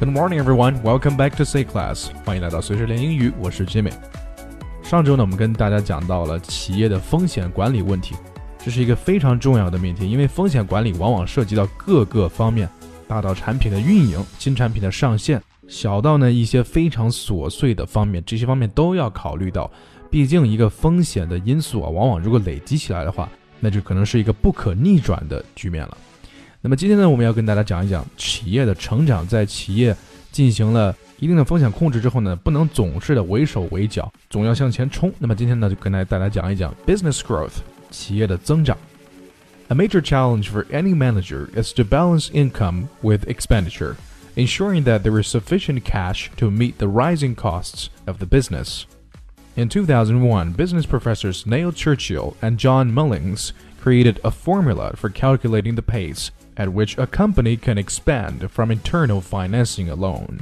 Good morning, everyone. Welcome back to C Class. 欢迎来到随时练英语，我是 Jimmy。上周呢，我们跟大家讲到了企业的风险管理问题，这是一个非常重要的命题，因为风险管理往往涉及到各个方面，大到产品的运营、新产品的上线，小到呢一些非常琐碎的方面，这些方面都要考虑到。毕竟一个风险的因素往往如果累积起来的话，那就可能是一个不可逆转的局面了。那么今天呢，我们要跟大家讲一讲企业的成长，在企业进行了一定的风险控制之后呢，不能总是的为手为脚，总要向前冲。那么今天呢，就跟大家讲一讲 business growth， 企业的增长。A major challenge for any manager is to balance income with expenditure, ensuring that there is sufficient cash to meet the rising costs of the business. In 2001, business professors Neil Churchill and John Mullings created a formula for calculating the pace at which a company can expand from internal financing alone.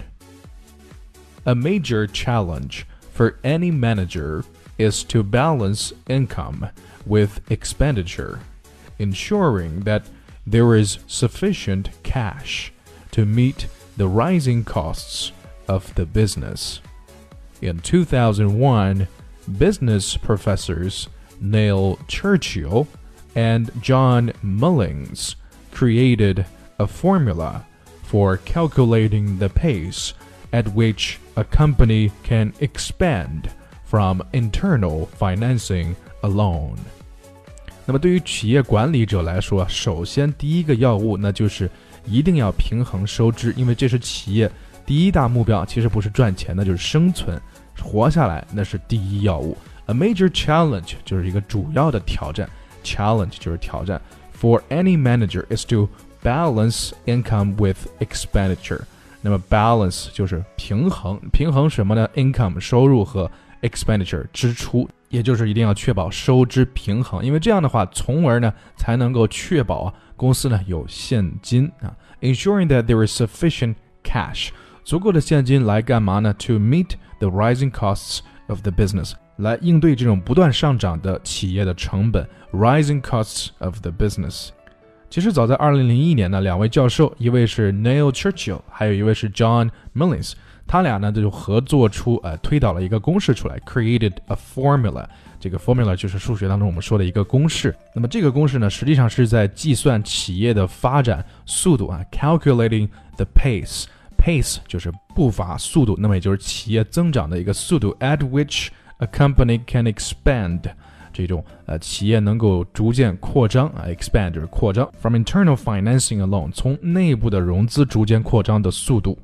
A major challenge for any manager is to balance income with expenditure, ensuring that there is sufficient cash to meet the rising costs of the business. In 2001, business professors Neil Churchill and John Mullings created a formula for calculating the pace at which a company can expand from internal financing alone. 那么对于企业管理者来说，首先第一个要务那就是一定要平衡收支，因为这是企业第一大目标，其实不是赚钱，那就是生存，活下来，那是第一要务。A major challenge 就是一个主要的挑战， challenge 就是挑战。For any manager is to balance income with expenditure. 那么 balance 就是平衡，平衡什么呢？ income 收入和 expenditure 支出，也就是一定要确保收支平衡，因为这样的话，从而呢才能够确保公司呢有现金啊。Ensuring that there is sufficient cash， 足够的现金来干嘛呢？ To meet the rising costs of the business， 来应对这种不断上涨的企业的成本。Rising costs of the business。 其实早在2001年呢，两位教授，一位是 Neil Churchill， 还有一位是 John Mullings， 他俩呢就合作出推导了一个公式出来 created a formula。 这个 formula 就是数学当中我们说的一个公式。那么这个公式呢，实际上是在计算企业的发展速度啊 calculating the pace。 pace 就是步伐速度，那么也就是企业增长的一个速度 at which a company can expand， 这种企业能够逐渐扩张expand 就是扩张 from internal financing alone， 从内部的融资逐渐扩张的速度。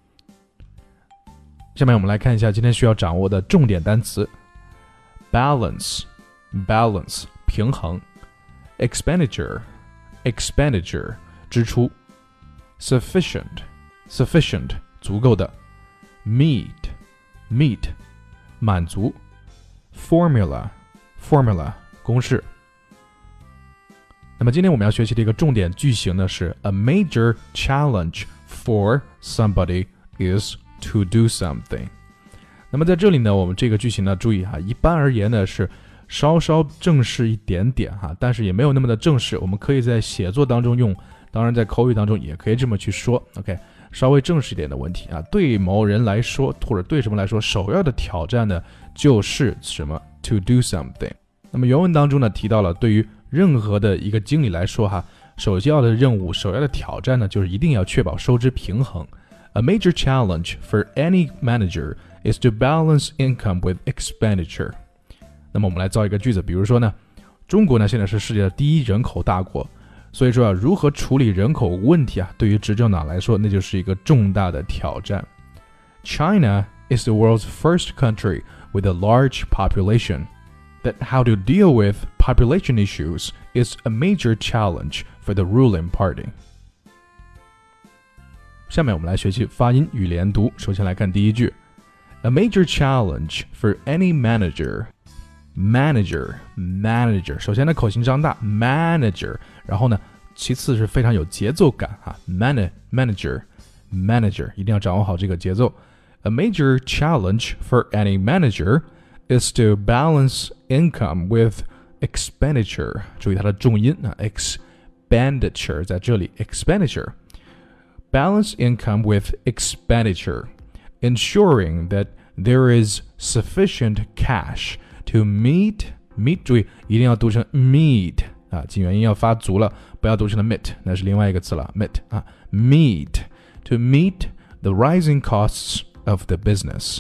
下面我们来看一下今天需要掌握的重点单词。 balance 平衡， expenditure 支出， sufficient 足够的， meet 满足， formula 公式。那么今天我们要学习的一个重点句型呢是 A major challenge for somebody is to do something。 那么在这里呢，我们这个句型呢，注意一般而言呢是稍稍正式一点点但是也没有那么的正式，我们可以在写作当中用，当然在口语当中也可以这么去说 OK， 稍微正式一点的问题对某人来说或者对什么来说，首要的挑战呢就是什么 to do something。 那么原文当中呢提到了，对于任何的一个经理来说首要的任务，首要的挑战呢就是一定要确保收支平衡。 A major challenge for any manager is to balance income with expenditure。 那么我们来造一个句子，比如说呢，中国呢现在是世界的第一人口大国，所以说如何处理人口问题对于执政党来说那就是一个重大的挑战。 China is the world's first country with a large population, that how to deal with population issues is a major challenge for the ruling party。 下面我们来学习发音与连读。首先来看第一句， A major challenge for any manager。 manager 首先呢口型张大 manager， 然后呢其次是非常有节奏感manager 一定要掌握好这个节奏。 A major challenge for any manager is to balance income with expenditure。 注意它的重音expenditure 在这里 expenditure balance income with expenditure, ensuring that there is sufficient cash to meet 注意一定要读成 meet 啊，紧元音要发足了，不要读成了 meet， 那是另外一个字了 meet 啊 meet to meet the rising costs of the business。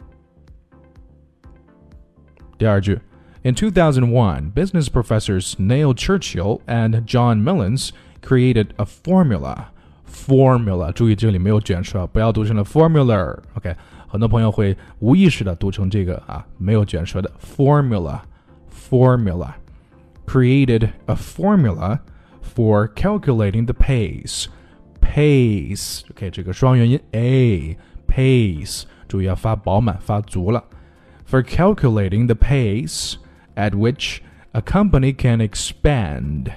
第二句 In 2001, business professors Neil Churchill and John Mullins created a formula， 注意这里没有卷舌，不要读成了 formula， OK， 很多朋友会无意识的读成这个啊，没有卷舌的 formula created a formula for calculating the pace OK， 这个双元音 a pace 注意要发饱满发足了 for calculating the pace at which a company can expand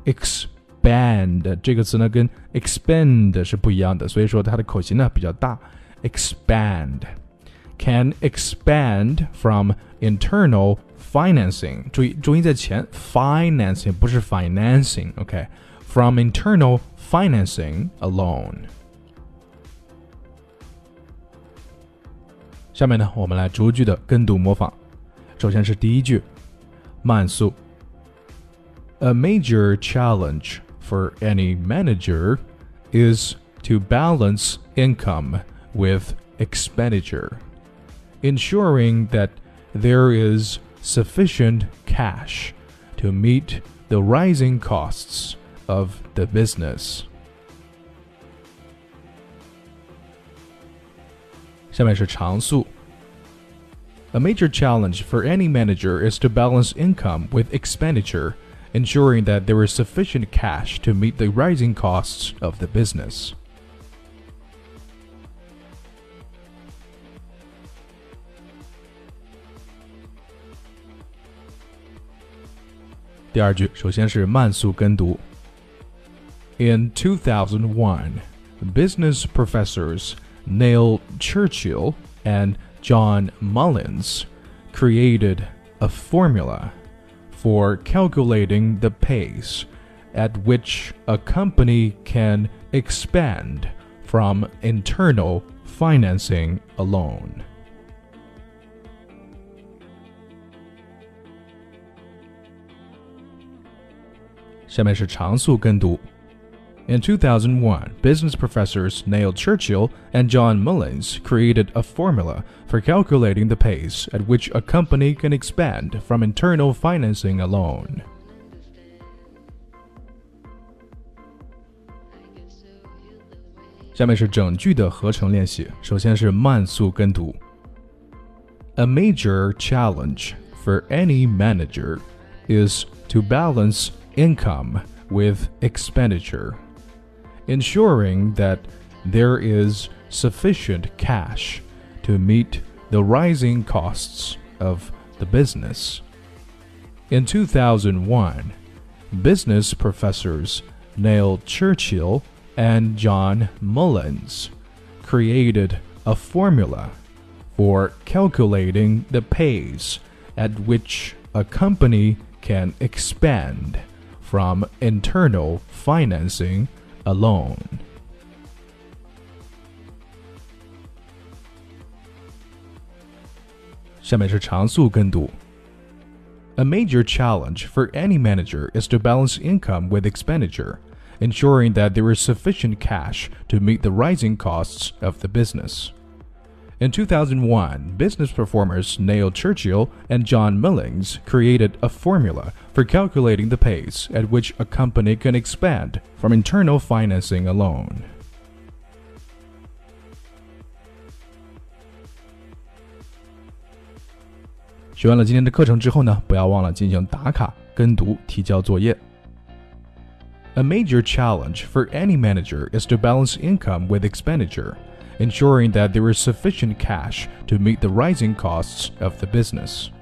这个词呢跟 expand 是不一样的，所以说它的口型呢比较大 expand can expand from internal financing 注意在前 financing 不是 financing OK from internal financing alone。 下面呢我们来逐句的跟读模仿。首先是第一句慢速 A major challenge for any manager is to balance income with expenditure, ensuring that there is sufficient cash to meet the rising costs of the business. 下面是常速 A major challenge for any manager is to balance income with expenditure, ensuring that there is sufficient cash to meet the rising costs of the business. 第二句首先是慢速跟读 In 2001, business professors Neil Churchill and John Mullins created a formula for calculating the pace at which a company can expand from internal financing alone. 下面是常速跟读 In 2001, business professors Neil Churchill and John Mullins created a formula for calculating the pace at which a company can expand from internal financing alone. 下面是整句的合成练习，首先是慢速跟读 A major challenge for any manager is to balance income with expenditure, ensuring that there is sufficient cash to meet the rising costs of the business. In 2001, business professors Neil Churchill and John Mullins created a formula for calculating the pace at which a company can expand from internal financing alone. 下面是常速跟读 A major challenge for any manager is to balance income with expenditure, ensuring that there is sufficient cash to meet the rising costs of the business. In 2001, business performers Neil Churchill and John Mullins created a formula for calculating the pace at which a company can expand from internal financing alone. 学完了今天的课程之后呢，不要忘了进行打卡、跟读、提交作业。A major challenge for any manager is to balance income with expenditure, ensuring that there is sufficient cash to meet the rising costs of the business.